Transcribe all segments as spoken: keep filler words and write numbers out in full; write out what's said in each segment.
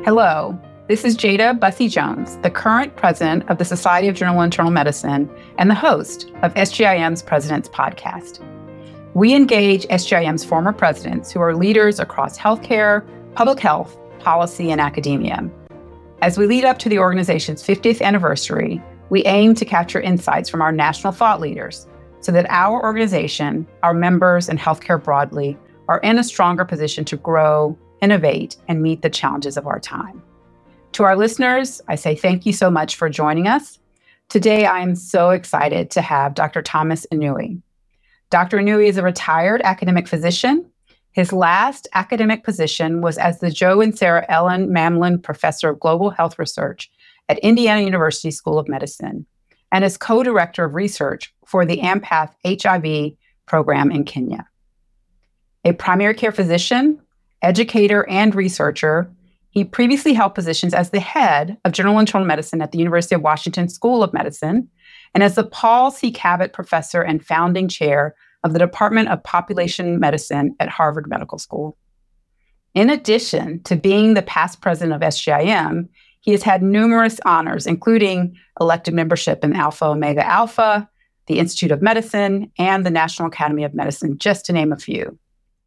Hello, this is Jada Bussey Jones, the current president of the Society of General Internal Medicine and the host of S G I M's President's Podcast. We engage S G I M's former presidents who are leaders across healthcare, public health, policy, and academia. As we lead up to the organization's fiftieth anniversary, we aim to capture insights from our national thought leaders so that our organization, our members, and healthcare broadly are in a stronger position to grow, innovate, and meet the challenges of our time. To our listeners, I say thank you so much for joining us. Today, I am so excited to have Doctor Thomas Inouye. Doctor Inouye is a retired academic physician. His last academic position was as the Joe and Sarah Ellen Mamlin Professor of Global Health Research at Indiana University School of Medicine, and as co-director of research for the AMPATH H I V program in Kenya. A primary care physician, educator, and researcher, he previously held positions as the head of general internal medicine at the University of Washington School of Medicine and as the Paul C. Cabot Professor and founding chair of the Department of Population Medicine at Harvard Medical School. In addition to being the past president of S G I M, he has had numerous honors, including elected membership in Alpha Omega Alpha, the Institute of Medicine, and the National Academy of Medicine, just to name a few.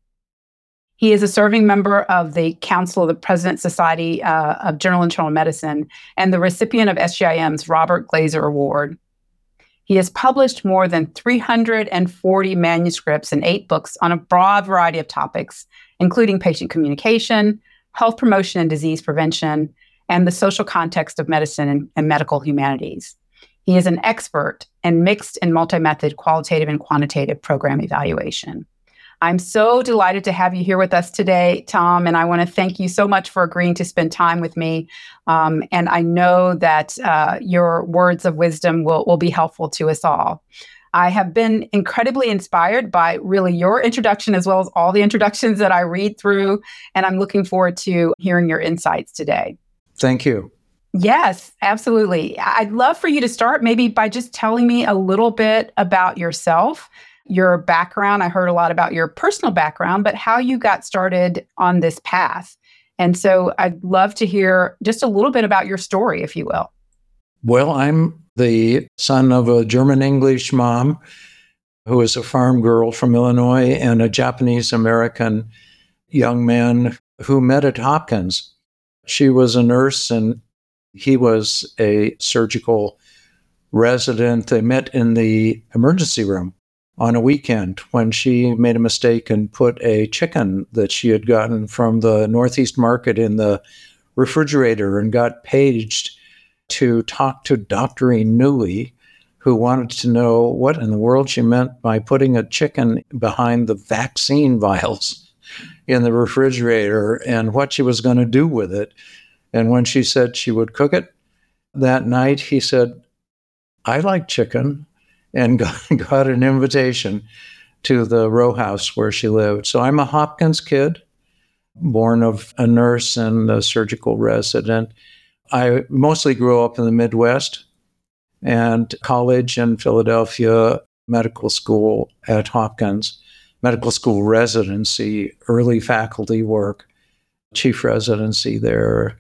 He is a serving member of the Council of the President's Society uh, of General Internal Medicine and the recipient of S G I M's Robert Glazer Award. He has published more than three hundred forty manuscripts and eight books on a broad variety of topics, including patient communication, health promotion and disease prevention, and the social context of medicine and, and medical humanities. He is an expert in mixed and multi-method qualitative and quantitative program evaluation. I'm so delighted to have you here with us today, Tom, and I want to thank you so much for agreeing to spend time with me. Um, and I know that uh, your words of wisdom will, will be helpful to us all. I have been incredibly inspired by really your introduction as well as all the introductions that I read through, and I'm looking forward to hearing your insights today. Thank you. Yes, absolutely. I'd love for you to start maybe by just telling me a little bit about yourself, your background. I heard a lot about your personal background, but how you got started on this path. And so I'd love to hear just a little bit about your story, if you will. Well, I'm the son of a German-English mom who is a farm girl from Illinois and a Japanese-American young man who met at Hopkins. She was a nurse and he was a surgical resident. They met in the emergency room on a weekend when she made a mistake and put a chicken that she had gotten from the Northeast Market in the refrigerator and got paged to talk to Doctor Inouye, who wanted to know what in the world she meant by putting a chicken behind the vaccine vials in the refrigerator and what she was going to do with it. And when she said she would cook it that night, he said, I like chicken, and got, got an invitation to the row house where she lived. So I'm a Hopkins kid, born of a nurse and a surgical resident. I mostly grew up in the Midwest and college in Philadelphia, medical school at Hopkins, medical school residency, early faculty work, chief residency there.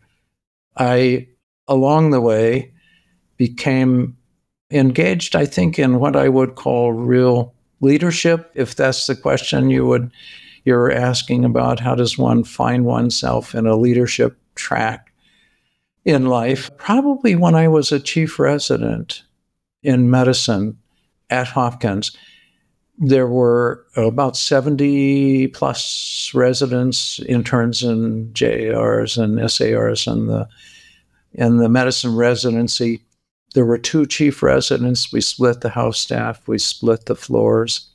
I, along the way, became engaged, I think, in what I would call real leadership, if that's the question you would, you're asking about. How does one find oneself in a leadership track in life? Probably when I was a chief resident in medicine at Hopkins. There were about seventy plus residents, interns and J A Rs and S A Rs in the, in the medicine residency. There were two chief residents. We split the house staff. We split the floors.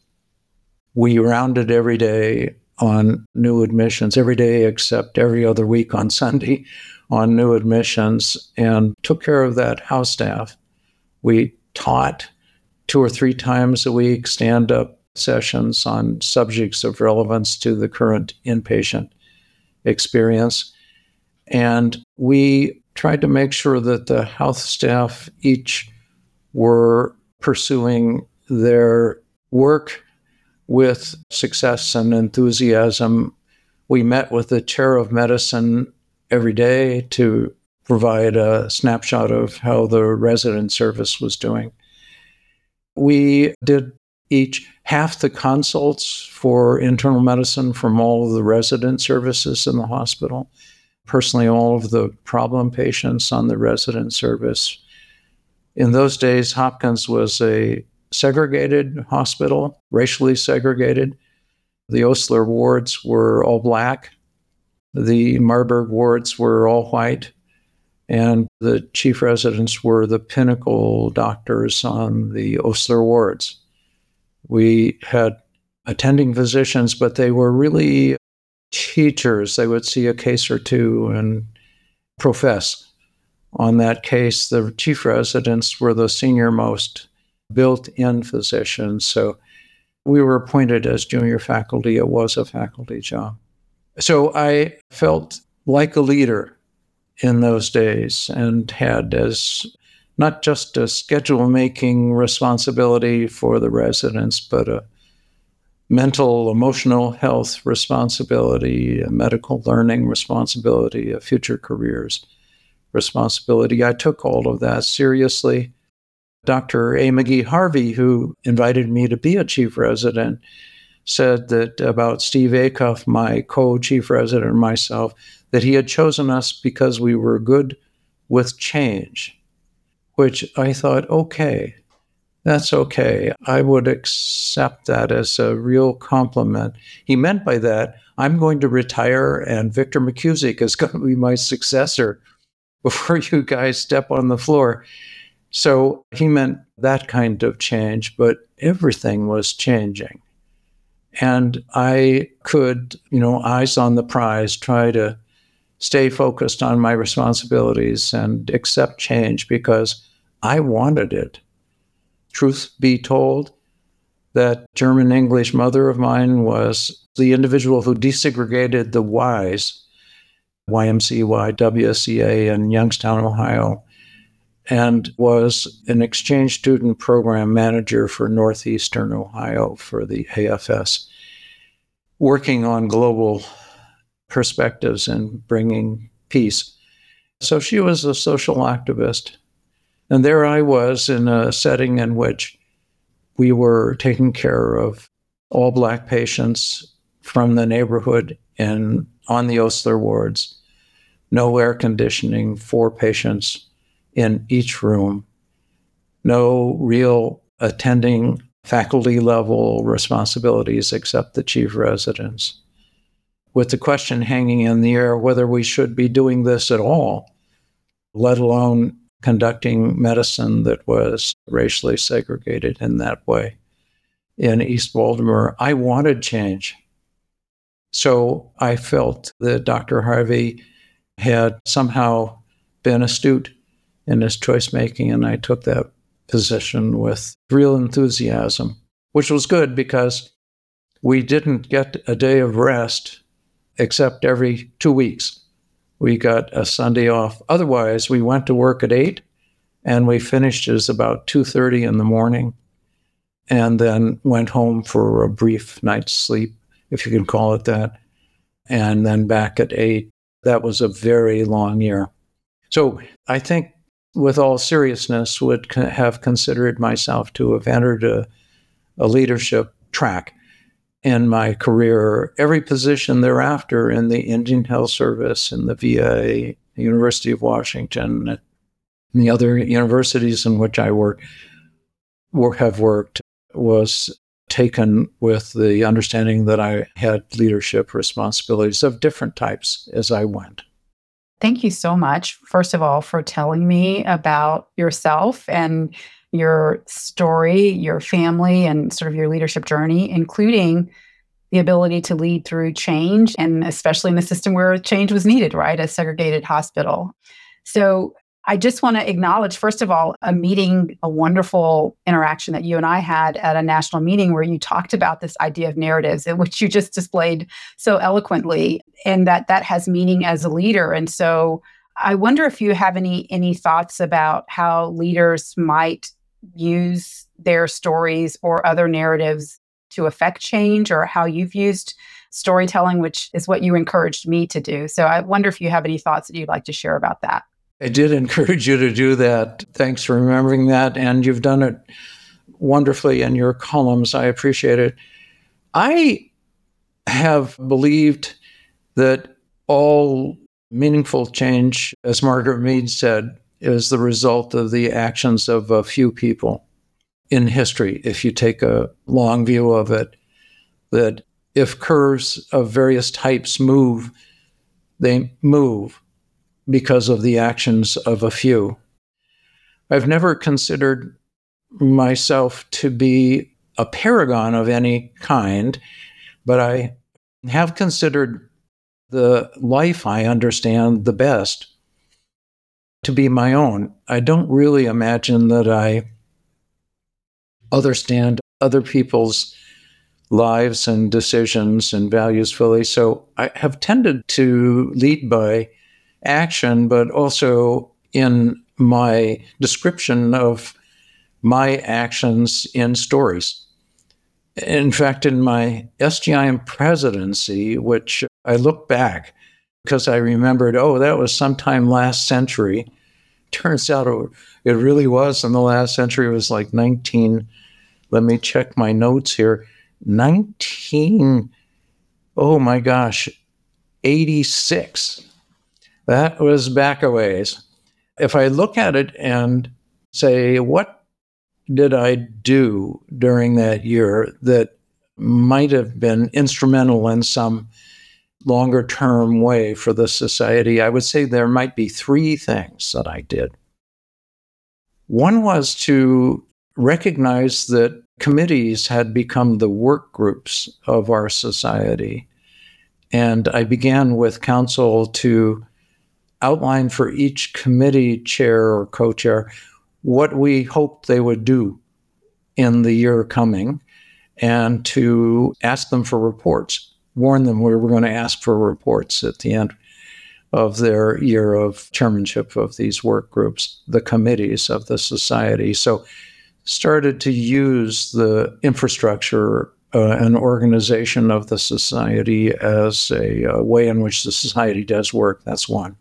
We rounded every day on new admissions, every day except every other week on Sunday on new admissions, and took care of that house staff. We taught two or three times a week stand-up sessions on subjects of relevance to the current inpatient experience. And we tried to make sure that the health staff each were pursuing their work with success and enthusiasm. We met with the chair of medicine every day to provide a snapshot of how the resident service was doing. We did each half the consults for internal medicine from all of the resident services in the hospital. Personally, all of the problem patients on the resident service. In those days, Hopkins was a segregated hospital, racially segregated. The Osler wards were all Black. The Marburg wards were all white. And the chief residents were the pinnacle doctors on the Osler wards. We had attending physicians, but they were really teachers. They would see a case or two and profess on that case. The chief residents were the senior most built-in physicians. So we were appointed as junior faculty. It was a faculty job. So I felt like a leader in those days and had as not just a schedule-making responsibility for the residents, but a mental, emotional health responsibility, a medical learning responsibility, a future careers responsibility. I took all of that seriously. Doctor A. McGee Harvey, who invited me to be a chief resident, said that about Steve Acuff, my co-chief resident, and myself, that he had chosen us because we were good with change, which I thought, okay, that's okay. I would accept that as a real compliment. He meant by that, I'm going to retire and Victor McCusick is going to be my successor before you guys step on the floor. So he meant that kind of change, but everything was changing. And I could, you know, eyes on the prize, try to stay focused on my responsibilities and accept change because I wanted it. Truth be told, that German English mother of mine was the individual who desegregated the Ys, Y M C Y, W S E A in Youngstown, Ohio, and was an exchange student program manager for Northeastern Ohio for the A F S, working on global perspectives and bringing peace. So she was a social activist. And there I was in a setting in which we were taking care of all Black patients from the neighborhood and on the Osler wards, no air conditioning, four patients in each room, no real attending faculty level responsibilities except the chief residents, with the question hanging in the air whether we should be doing this at all, let alone conducting medicine that was racially segregated in that way in East Baltimore. I wanted change. So I felt that Doctor Harvey had somehow been astute in his choice making, and I took that position with real enthusiasm, which was good because we didn't get a day of rest except every two weeks. We got a Sunday off. Otherwise, we went to work at eight and we finished at about two thirty in the morning and then went home for a brief night's sleep, if you can call it that, and then back at eight. That was a very long year. So I think with all seriousness, would have considered myself to have entered a, a leadership track in my career. Every position thereafter in the Indian Health Service, in the V A, the University of Washington, and the other universities in which I work, work have worked, was taken with the understanding that I had leadership responsibilities of different types as I went. Thank you so much, first of all, for telling me about yourself and your story, your family, and sort of your leadership journey, including the ability to lead through change, and especially in the system where change was needed, right? A segregated hospital. So I just want to acknowledge, first of all, a meeting, a wonderful interaction that you and I had at a national meeting where you talked about this idea of narratives, which you just displayed so eloquently, and that that has meaning as a leader. And so I wonder if you have any any thoughts about how leaders might use their stories or other narratives to affect change, or how you've used storytelling, which is what you encouraged me to do. So I wonder if you have any thoughts that you'd like to share about that. I did encourage you to do that. Thanks for remembering that. And you've done it wonderfully in your columns. I appreciate it. I have believed that all meaningful change, as Margaret Mead said, is the result of the actions of a few people in history, if you take a long view of it, that if curves of various types move, they move because of the actions of a few. I've never considered myself to be a paragon of any kind, but I have considered the life I understand the best to be my own. I don't really imagine that I understand other people's lives and decisions and values fully. So I have tended to lead by action, but also in my description of my actions in stories. In fact, in my S G I M presidency, which I look back because I remembered, oh, that was sometime last century. Turns out it, it really was in the last century. It was like nineteen, let me check my notes here, nineteen, oh my gosh, eighty-six. That was back a ways. If I look at it and say, what did I do during that year that might have been instrumental in some longer term way for the society? I would say there might be three things that I did. One was to recognize that committees had become the work groups of our society. And I began with council to outline for each committee chair or co-chair what we hoped they would do in the year coming, and to ask them for reports, warn them we were going to ask for reports at the end of their year of chairmanship of these work groups, the committees of the society. So started to use the infrastructure uh, and organization of the society as a, a way in which the society does work. That's one.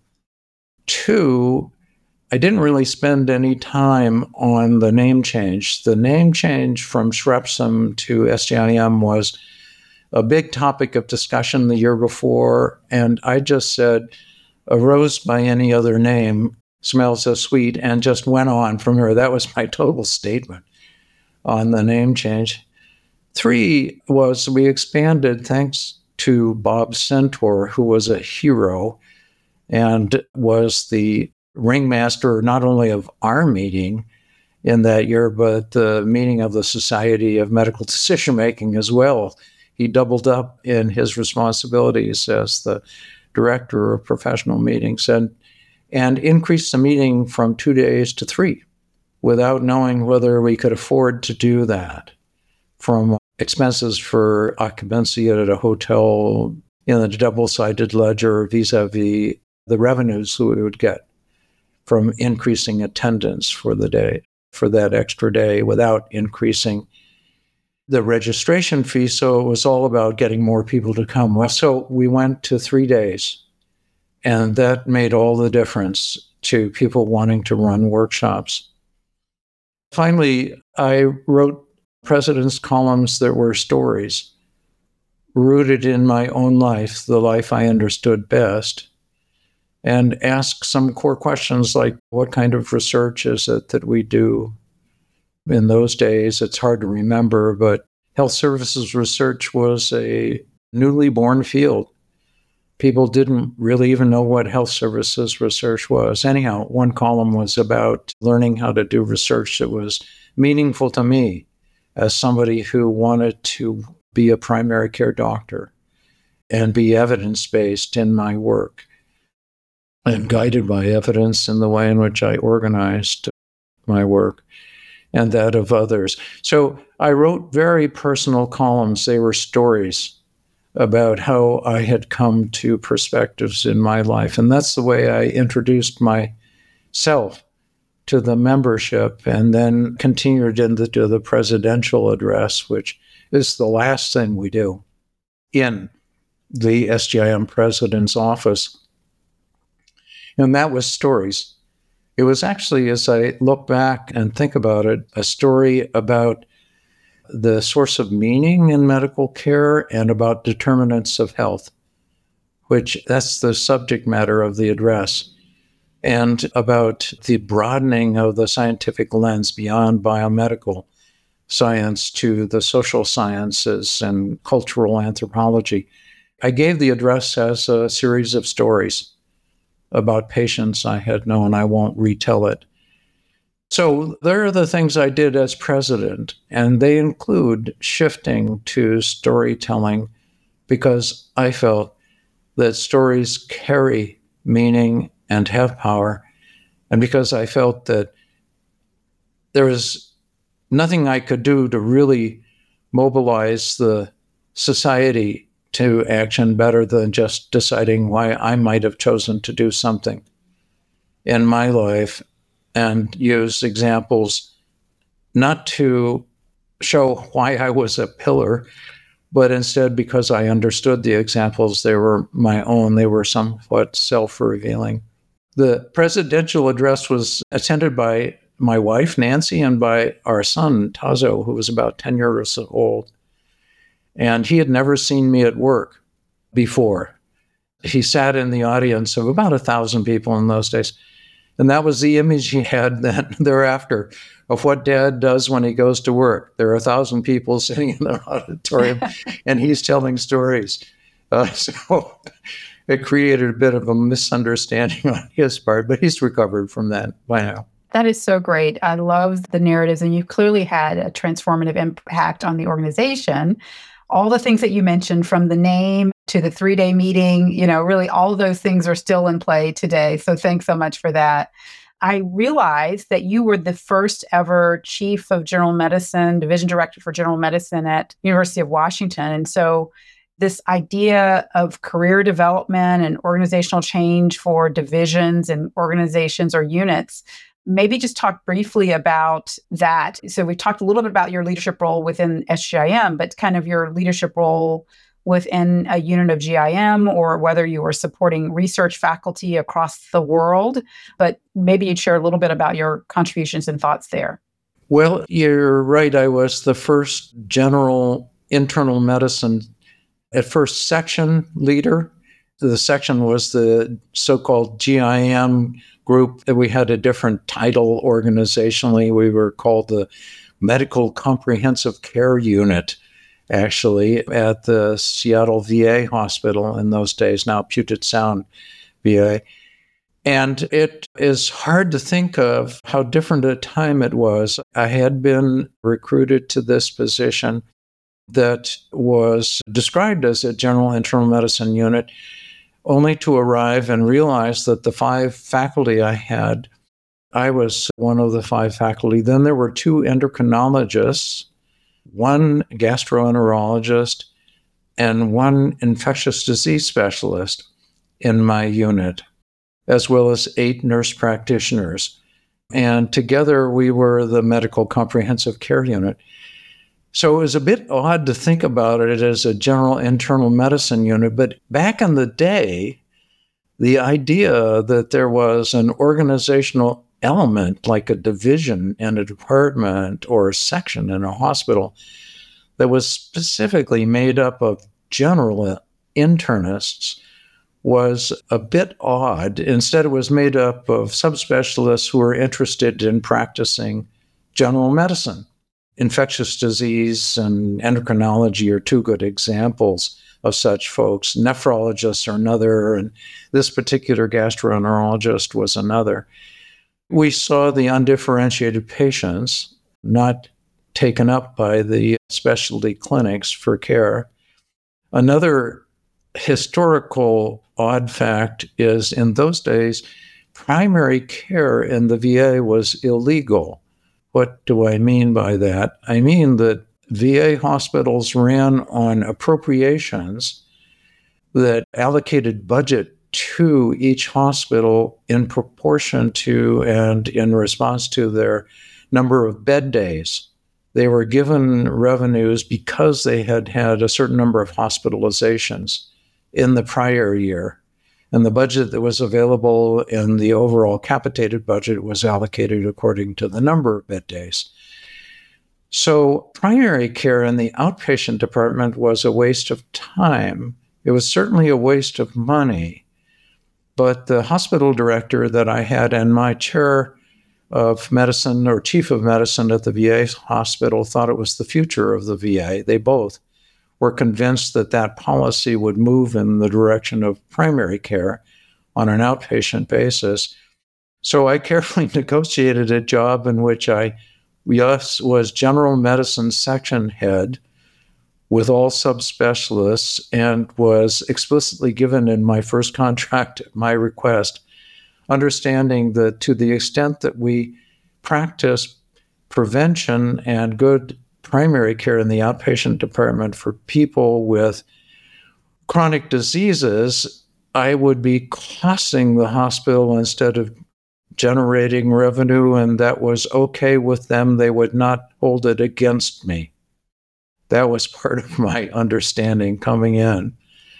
Two, I didn't really spend any time on the name change. The name change from Shrepsum to S G I M was a big topic of discussion the year before, and I just said, a rose by any other name smells so sweet, and just went on from here. That was my total statement on the name change. Three was we expanded, thanks to Bob Centaur, who was a hero and was the ringmaster not only of our meeting in that year, but the meeting of the Society of Medical Decision Making as well. He doubled up in his responsibilities as the director of professional meetings and, and increased the meeting from two days to three without knowing whether we could afford to do that, from expenses for occupancy at a hotel in the double-sided ledger vis-a-vis the revenues that we would get from increasing attendance for the day, for that extra day, without increasing the registration fee. So it was all about getting more people to come. So we went to three days, and that made all the difference to people wanting to run workshops. Finally, I wrote president's columns that were stories rooted in my own life, the life I understood best, and ask some core questions like, what kind of research is it that we do? In those days, it's hard to remember, but health services research was a newly born field. People didn't really even know what health services research was. Anyhow, one column was about learning how to do research that was meaningful to me as somebody who wanted to be a primary care doctor and be evidence-based in my work, and guided by evidence in the way in which I organized my work and that of others. So I wrote very personal columns. They were stories about how I had come to perspectives in my life. And that's the way I introduced myself to the membership, and then continued into the presidential address, which is the last thing we do in the S G I M president's office. And that was stories. It was actually, as I look back and think about it, a story about the source of meaning in medical care and about determinants of health, which that's the subject matter of the address, and about the broadening of the scientific lens beyond biomedical science to the social sciences and cultural anthropology. I gave the address as a series of stories about patients I had known. I won't retell it. So there are the things I did as president, and they include shifting to storytelling because I felt that stories carry meaning and have power, and because I felt that there was nothing I could do to really mobilize the society to action better than just deciding why I might have chosen to do something in my life and use examples not to show why I was a pillar, but instead because I understood the examples, they were my own. They were somewhat self-revealing. The presidential address was attended by my wife, Nancy, and by our son, Tazo, who was about ten years old. And he had never seen me at work before. He sat in the audience of about a thousand people in those days. And that was the image he had then thereafter of what Dad does when he goes to work. There are a thousand people sitting in the auditorium and he's telling stories. Uh, so it created a bit of a misunderstanding on his part, but he's recovered from that by now. That is so great. I love the narratives, and you've clearly had a transformative impact on the organization. All the things that you mentioned, from the name to the three-day meeting, you know, really all of those things are still in play today. So thanks so much for that. I realized that you were the first ever chief of general medicine, division director for general medicine at University of Washington. And so this idea of career development and organizational change for divisions and organizations or units, maybe just talk briefly about that. So we talked a little bit about your leadership role within S G I M, but kind of your leadership role within a unit of G I M, or whether you were supporting research faculty across the world. But maybe you'd share a little bit about your contributions and thoughts there. Well, you're right. I was the first general internal medicine, at first section leader. The section was the so-called G I M group. We had a different title organizationally. We were called the Medical Comprehensive Care Unit, actually, at the Seattle V A hospital in those days, now Puget Sound V A. And it is hard to think of how different a time it was. I had been recruited to this position that was described as a general internal medicine unit, only to arrive and realize that the five faculty I had, I was one of the five faculty. Then there were two endocrinologists, one gastroenterologist, and one infectious disease specialist in my unit, as well as eight nurse practitioners. And together we were the Medical Comprehensive Care Unit. So it was a bit odd to think about it as a general internal medicine unit, but back in the day, the idea that there was an organizational element like a division in a department or a section in a hospital that was specifically made up of general internists was a bit odd. Instead, it was made up of subspecialists who were interested in practicing general medicine. Infectious disease and endocrinology are two good examples of such folks. Nephrologists are another, and this particular gastroenterologist was another. We saw the undifferentiated patients not taken up by the specialty clinics for care. Another historical odd fact is, in those days, primary care in the V A was illegal. What do I mean by that? I mean that V A hospitals ran on appropriations that allocated budget to each hospital in proportion to and in response to their number of bed days. They were given revenues because they had had a certain number of hospitalizations in the prior year. And the budget that was available in the overall capitated budget was allocated according to the number of bed days. So primary care in the outpatient department was a waste of time. It was certainly a waste of money. But the hospital director that I had and my chair of medicine or chief of medicine at the V A hospital thought it was the future of the V A. They both were convinced that that policy would move in the direction of primary care on an outpatient basis. So I carefully negotiated a job in which I yes, was general medicine section head with all subspecialists and was explicitly given in my first contract my request, understanding that to the extent that we practice prevention and good primary care in the outpatient department for people with chronic diseases, I would be costing the hospital instead of generating revenue, and that was okay with them. They would not hold it against me. That was part of my understanding coming in.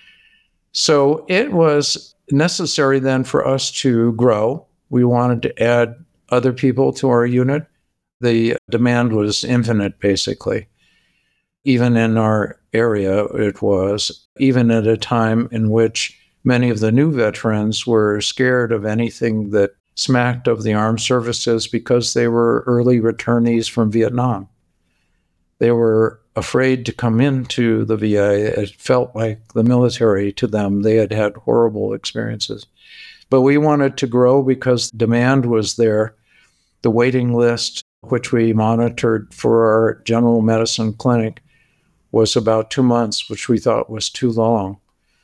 So it was necessary then for us to grow. We wanted to add other people to our unit. The demand was infinite, basically. Even in our area, it was, even at a time in which many of the new veterans were scared of anything that smacked of the armed services because they were early returnees from Vietnam. They were afraid to come into the V A. It felt like the military to them. They had had horrible experiences. But we wanted to grow because demand was there. The waiting list, which we monitored for our general medicine clinic, was about two months, which we thought was too long.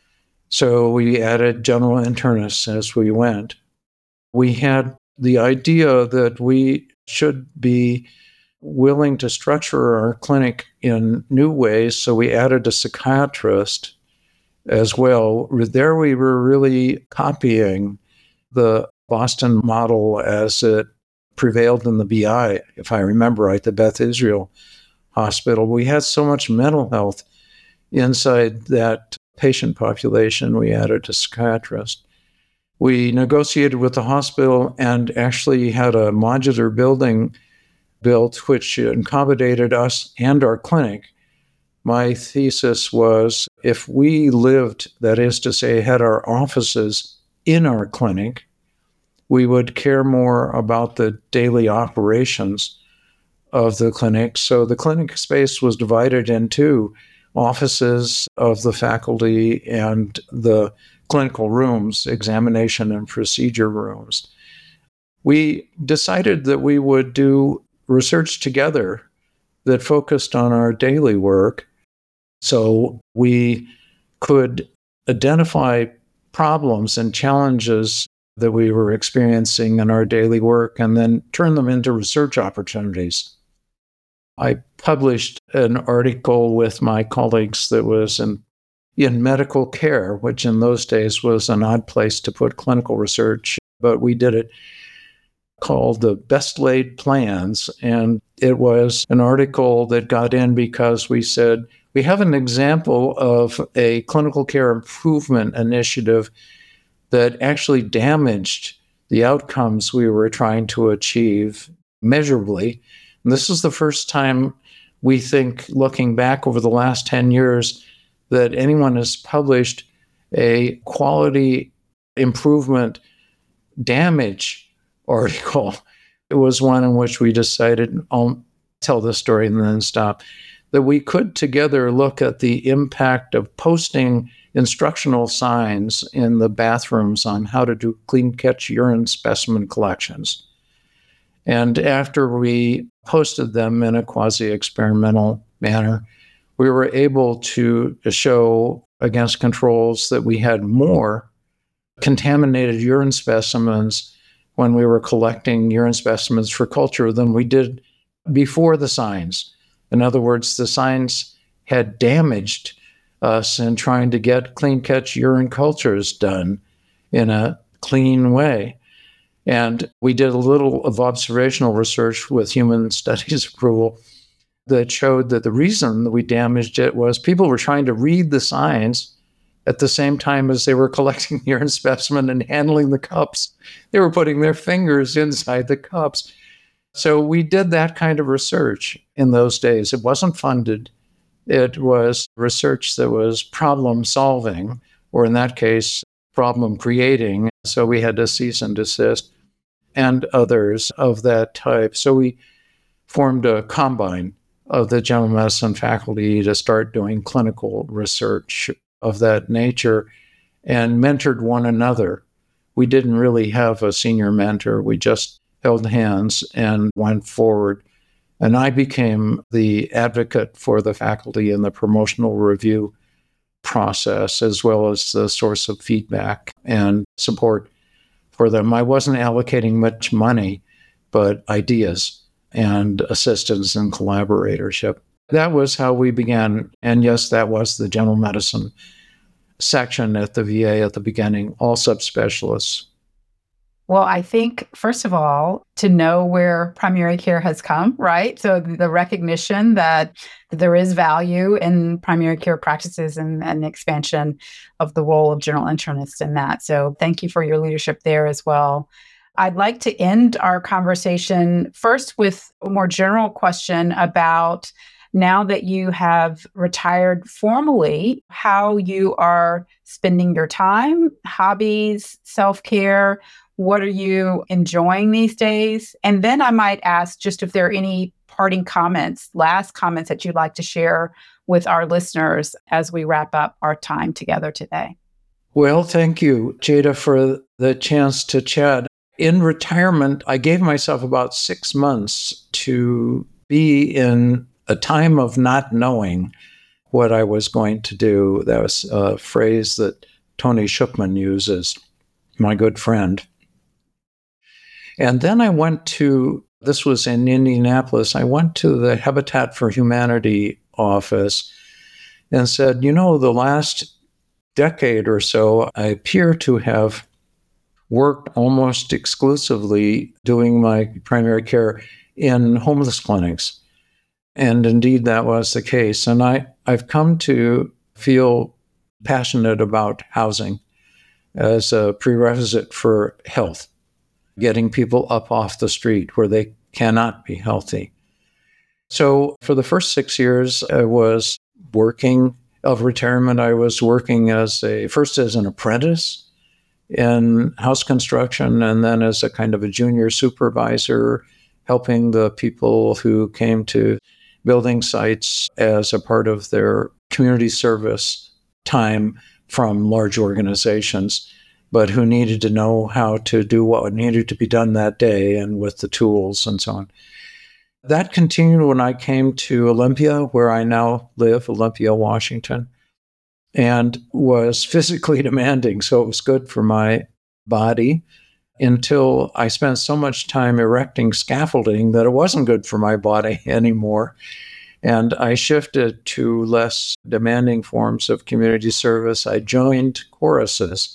So we added general internists as we went. We had the idea that we should be willing to structure our clinic in new ways, so we added a psychiatrist as well. There we were really copying the Boston model as it prevailed in the B I, if I remember right, the Beth Israel Hospital. We had so much mental health inside that patient population, we added a psychiatrist. We negotiated with the hospital and actually had a modular building built which accommodated us and our clinic. My thesis was if we lived, that is to say, had our offices in our clinic, we would care more about the daily operations of the clinic. So the clinic space was divided into offices of the faculty and the clinical rooms, examination and procedure rooms. We decided that we would do research together that focused on our daily work so we could identify problems and challenges that we were experiencing in our daily work and then turn them into research opportunities. I published an article with my colleagues that was in in medical care, which in those days was an odd place to put clinical research, but we did it, called The Best Laid Plans. And it was an article that got in because we said, we have an example of a clinical care improvement initiative that actually damaged the outcomes we were trying to achieve measurably. And this is the first time we think, looking back over the last ten years, that anyone has published a quality improvement damage article. It was one in which we decided, I'll tell this story and then stop, that we could together look at the impact of posting instructional signs in the bathrooms on how to do clean catch urine specimen collections. And after we posted them in a quasi-experimental manner, we were able to show against controls that we had more contaminated urine specimens when we were collecting urine specimens for culture than we did before the signs. In other words, the signs had damaged us in trying to get clean catch urine cultures done in a clean way. And we did a little of observational research with human studies approval that showed that the reason that we damaged it was people were trying to read the signs at the same time as they were collecting the urine specimen and handling the cups, they were putting their fingers inside the cups. So we did that kind of research in those days. It wasn't funded. It was research that was problem solving, or in that case, problem creating. So we had to cease and desist, and others of that type. So we formed a combine of the general medicine faculty to start doing clinical research of that nature and mentored one another. We didn't really have a senior mentor. We just held hands and went forward. And I became the advocate for the faculty in the promotional review process, as well as the source of feedback and support for them. I wasn't allocating much money, but ideas and assistance and collaboratorship. That was how we began. And yes, that was the general medicine section at the V A at the beginning, all subspecialists. Well, I think, first of all, to know where primary care has come, right? So the recognition that there is value in primary care practices and, and the expansion of the role of general internists in that. So thank you for your leadership there as well. I'd like to end our conversation first with a more general question about, now that you have retired formally, how you are spending your time, hobbies, self-care. What are you enjoying these days? And then I might ask just if there are any parting comments, last comments that you'd like to share with our listeners as we wrap up our time together today. Well, thank you, Jada, for the chance to chat. In retirement, I gave myself about six months to be in a time of not knowing what I was going to do. That was a phrase that Tony Shukman uses, my good friend. And then I went to, this was in Indianapolis, I went to the Habitat for Humanity office and said, you know, the last decade or so, I appear to have worked almost exclusively doing my primary care in homeless clinics. And indeed, that was the case. And I, I've come to feel passionate about housing as a prerequisite for health, getting people up off the street where they cannot be healthy. So for the first six years, I was working of retirement. I was working as a, first as an apprentice in house construction, and then as a kind of a junior supervisor, helping the people who came to building sites as a part of their community service time from large organizations, but who needed to know how to do what needed to be done that day and with the tools and so on. That continued when I came to Olympia, where I now live, Olympia, Washington, and was physically demanding. So it was good for my body until I spent so much time erecting scaffolding that it wasn't good for my body anymore. And I shifted to less demanding forms of community service. I joined choruses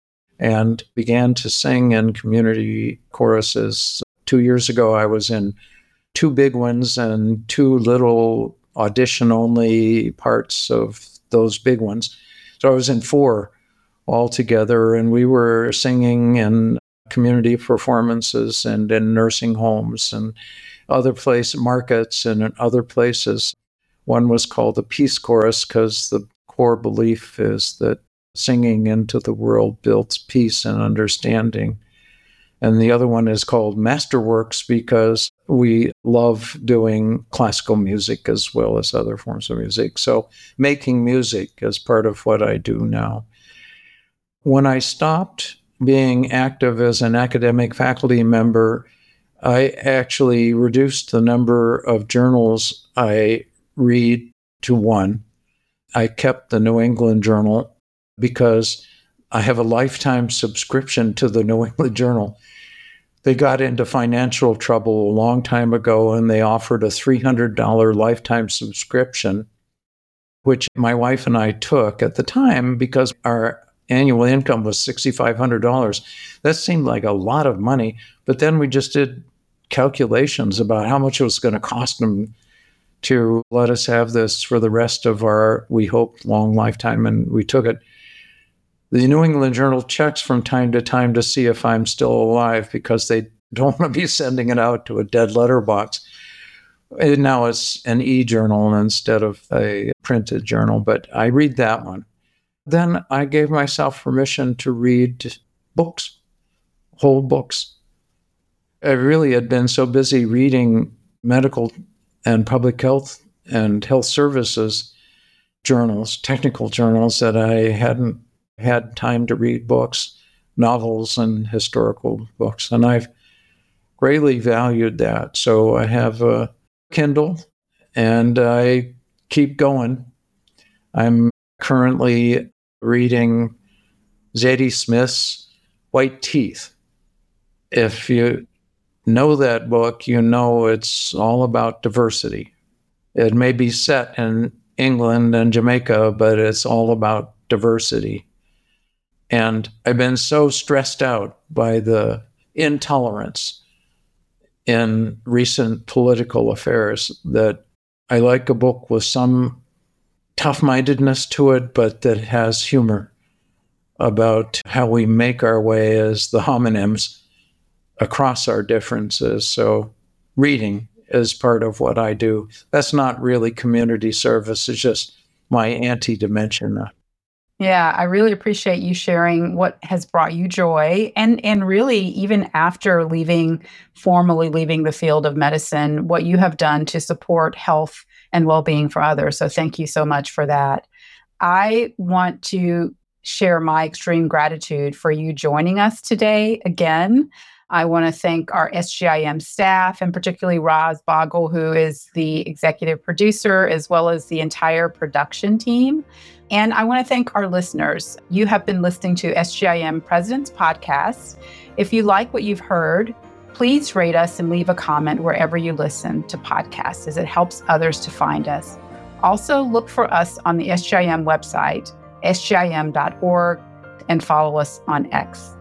and began to sing in community choruses. Two years ago, I was in two big ones and two little audition-only parts of those big ones. So I was in four altogether, and we were singing in community performances and in nursing homes and other place markets and in other places. One was called the Peace Chorus because the core belief is that singing into the world builds peace and understanding. And the other one is called Masterworks because we love doing classical music as well as other forms of music. So making music is part of what I do now. When I stopped being active as an academic faculty member, I actually reduced the number of journals I read to one. I kept the New England Journal because I have a lifetime subscription to the New England Journal. They got into financial trouble a long time ago, and they offered a three hundred dollars lifetime subscription, which my wife and I took at the time because our annual income was six thousand five hundred dollars. That seemed like a lot of money, but then we just did calculations about how much it was going to cost them to let us have this for the rest of our, we hoped, long lifetime, and we took it. The New England Journal checks from time to time to see if I'm still alive because they don't want to be sending it out to a dead letterbox. And now it's an e-journal instead of a printed journal, but I read that one. Then I gave myself permission to read books, whole books. I really had been so busy reading medical and public health and health services journals, technical journals, that I hadn't had time to read books, novels, and historical books. And I've greatly valued that. So I have a Kindle, and I keep going. I'm currently reading Zadie Smith's White Teeth. If you know that book, you know it's all about diversity. It may be set in England and Jamaica, but it's all about diversity. And I've been so stressed out by the intolerance in recent political affairs that I like a book with some tough-mindedness to it, but that has humor about how we make our way as the homonyms across our differences. So reading is part of what I do. That's not really community service. It's just my anti-dimension. Yeah, I really appreciate you sharing what has brought you joy. And and really, even after leaving, formally leaving the field of medicine, what you have done to support health and well-being for others. So thank you so much for that. I want to share my extreme gratitude for you joining us today again. I want to thank our S G I M staff, and particularly Roz Boggle, who is the executive producer, as well as the entire production team. And I want to thank our listeners. You have been listening to S G I M President's Podcast. If you like what you've heard, please rate us and leave a comment wherever you listen to podcasts, as it helps others to find us. Also, look for us on the S G I M website, S G I M dot org, and follow us on X.